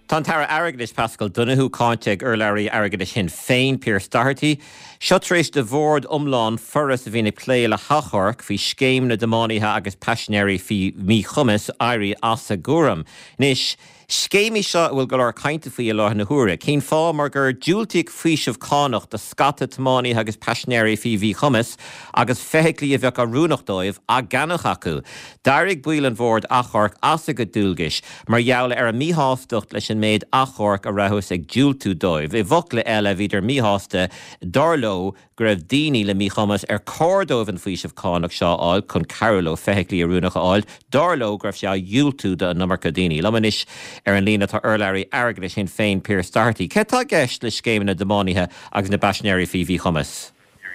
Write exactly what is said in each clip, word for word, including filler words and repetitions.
Tá tara airgeadis Pascal Donoghue cáinte ar leirí airgeadis sin féin Piers Doherty. Seo tar éis de bhórd umlán foras a bhína plé le hachorc hí scéim na damánaithe agus passionnéirí fi mí chumas airí as a gúram. Nis, scéimi seo bhfuil go leir cainte faoi lá na huaire. Cén fá mar gur dúiltaigh faoisimh cánacht de scata damánaithe agus passionnéirí fi mí chumas agus feithiclí a bheith a rúnachdóibh a ganach acu. Dairigh buil an bhórd achorc as a go dúilgis, mar jaall ar a míhástocht leis an méid achorc a rahus ag dúiltú dóibh. I bhocla eile bhíidir míhásta darló go raibh daoine le mí chumas ar cordóibh an faoisimh cánacht seo áil chun caroló feithiclí a rúnacha áil. Darló go raibh sé dúiltú de an numar daoine. Lamanis ar an lína tá urlairí airgeadis sin féin Piers Doherty. Cé tá gceist le scéim na damánaithe agus na passionnéirí fi mí chumas?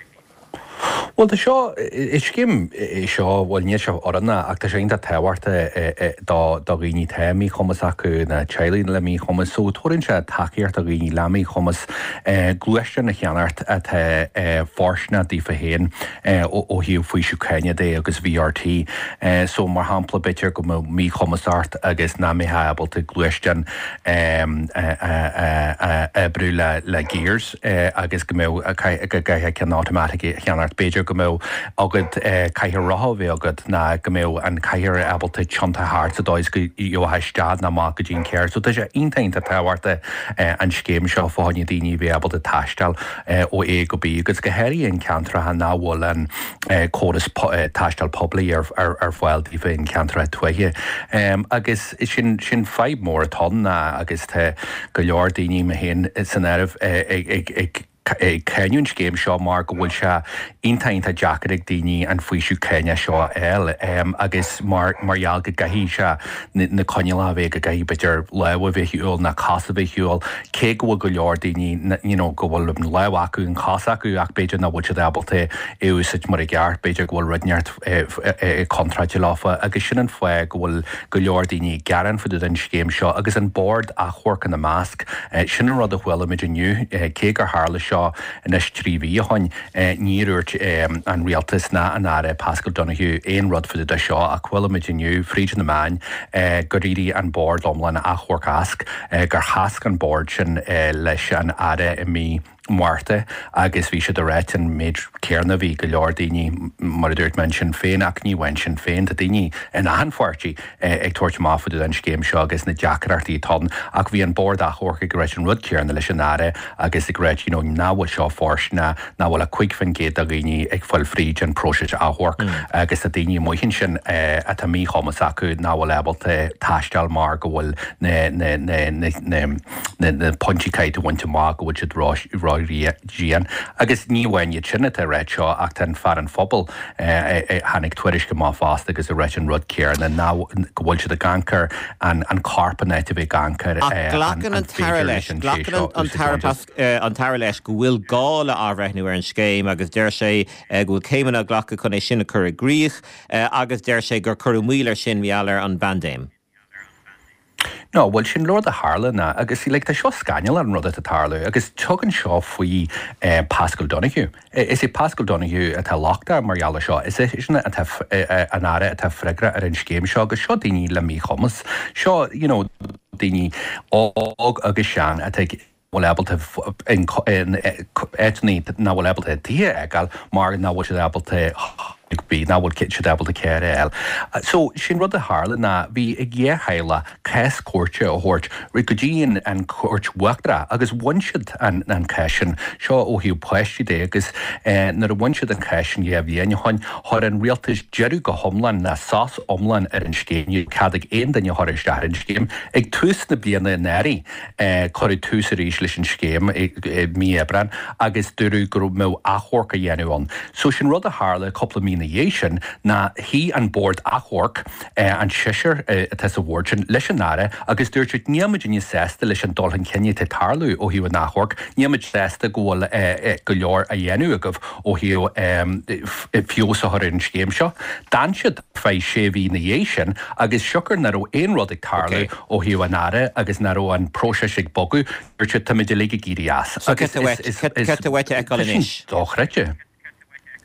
Well, the show is skim show well nie show orna ach ta inta tawarte da da rini themi khomas aku na chailin lemi khomas so torin cha takiert da rini lami khomas gluestion na hanart at forsna di verheen o o hi fu Ukraine de agus V R T so mar hampla bitter go mi khomas art agus na me able to gluestion um brula la gears agus go kai kai can automatically hanart Beir go mó agad caiithir rothbhé agad na go mó an caiithir able to chunta hart a dóis go jo haistad na má go dín ceir. So tá sé intainta táhharta an scéim seo fáinne daoine bhí able to taistal ó é go bí agus go heirí an cantra ha náhil an córas taistal poblí ar ar fáil dífa in cantra tuaithe. Agus sin sin feib mór atá na agus tá go leor daoine a héin san airh ag Kenyan game seo mar go bhfuil se intainta jacarig daoine an faoisiú Kenya seo eil agus mar margheall go gaithí se na coinile bhéh go gaithí beidir lehah bheithiúil na casa bheithiúil cé go bhfuil go leor daoine go bhfuil na leh acu an casa acu ach beidir na bhfuil abalta éúsid mar a gceart beidir go bhfuil runeart contraide láfa agus sin an foié go bhfuil go leor daoine garan fuidir an scéim seo agus an board a chóircan na másc sin an rud a bhfuil imiid aniu cé gur hála seo in is tríhí a hain níúirt an rialtas na an áire Pascal Donoghue éon rud fuidir de seo a chhuiile imiid aniu fríd na main go rií an board omlan a chóircasc gur hasc an board sin leis an áire i mí Marte agus bhí se do réit an méid céarna bhí go leor daoine mar a dúirt man sin féin ach ní bhain sin féin a daoine in ahanfuirtí ag tuairt má fuidir an scéim seo agus na deacarartaí táin ach bhí an board a chóircha go réit an rud céarna leis an áire agus i gréit náhfuil seo fórsna náhfuil a chuig fan géad a daoine ag fuil fríd an próiseid a chóirc agus a daoine muhin sin a tá mí chomas acu náhfuil ebalta taistal mar go bhfuil na pontícaid a bhainte má go bhfuil siad rá Gian agus níhhain sinna a réit seo ach tan far an fphobal hanig tuairis go má fásta agus a réit an rud céar na ná go bhfuil siad a gancar an carpanet a bheith gancar Glachan an taire leis an taire leis go bhfuil gála ábhreithnú ar an scéim agus deir sé go bhfuil céimeanna ghlacha chun é sinna chur a gríoch agus deir sé gur chur míler sin meallar an bandéim. No, well, sin Lord a Harlan na agus like the show scanal an rud at Tarlu agus tugan seo faoi Pascal Donoghue. Is it Pascal Donoghue at a lockdown Mariala seo? Is it isn't it at an ara at a fregra ar an scéim seo agus seo daoine le mí chumas. Seo, you know, daoine og agus sean at a well able to in etní na well able to dia egal mar na was able to be now would get able to care el so sin rud a Harlan na bhí ag ghé heile cais cuairte ó thuirt rigogíon an cuairt wachtra agus bhainsead an an caisin seo ó hiú poistí dé agus nar a bhainsead an caisin ghé bhíon chuin thar an rialtas jeú go thomlan na sás omlan ar an scéin cad ag aon daine thir isteach an scéim ag tús na bliana neirí chuir tús a rís leis an scéim mí ebran agus dúrú gur mó achorca dhéanúán so sin rud a Harla coppla mí Nation na he an board achorc an sisir tes a wordsin leis an áire agus dúirt níimiid in sésta leis an dulhan cenne te tarlú ó hiú an nachorc níimiid sésta ggóil go leor a dhéanú agah ó hiú fios a thir an scéim seo dan siad fé sé bhí na dhééis agus siúcar na ó éon rud ag tarlú ó hiú an áire agus na ó an próise ag bogu dúirt tá mid le géí as. So ce a bhaite eáil inis? Dóchreite.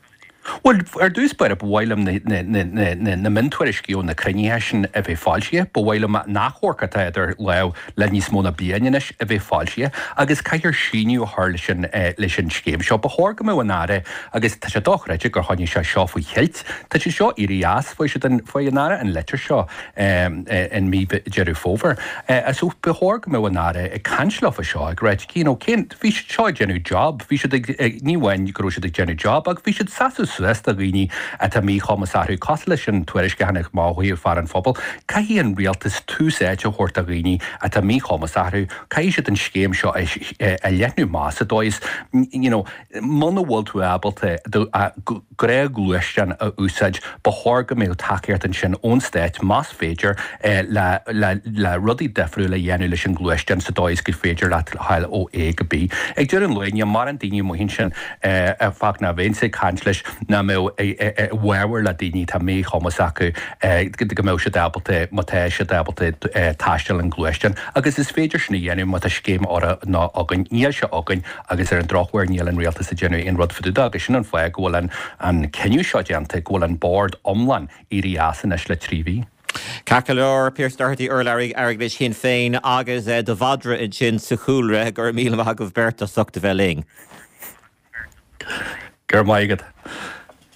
Well ar dús beir a bhhailm na mintuairisciú na cruinehéisisin a bheith fáilte, bhhailm nachhorcata idir le le níos móna bíanais a bheith fáilte, agus caiir síniú hálasin leis an scéim seo ba thóga mé bhnáre agus tá sé dochreide gur tháinig se seo faoi cheilt, Tá sé seo irías foioi se foioi nára an letar seo in mí jeú fóver. As ú be thóga mé bhnáre i canslofa seo ag réid cí ó cin bhí se seo genú job, bhí se níhain go se genú job, ag bhí se saú suasta gine a tá mí chomasarú cos leis an tuairis ganach máthíí far an fphobal, Caihí an rialtas túsáid a chóirta gine a tá mí chomasarú, Caihí se an scéim seo a leitnú más a dóis, mna bhil tú abalta gré glúistean a úsáid ba thóga mé takeart an sin ónstéit más féidir le rudí defriú le dhéanú leis an glúistean sa dóis go féidir le heil ó é go bí. Ag dúir an luine mar an daoine mohinn sin a fach na bhéin sé cansleis na mé bhhar le daoine tá mé chomas acu go mé se dabalta maté se dabalta taisteil an glúistean, agus is féidir sna dhéanú mat a scéim ára ná agan níl se agan agus ar an drochhhair níl an réalta sa genú in rud fuú agus sin an foiag ghfuil an ceniu seo deanta ghfuil an board omlan iríasan is le tríhí. Cacalor Pierce Doherty Urlarig Araglis Sinn Féin agus de Vadra in sin sa chúlre gur míle agah berta suchta bheling. Gur maigad.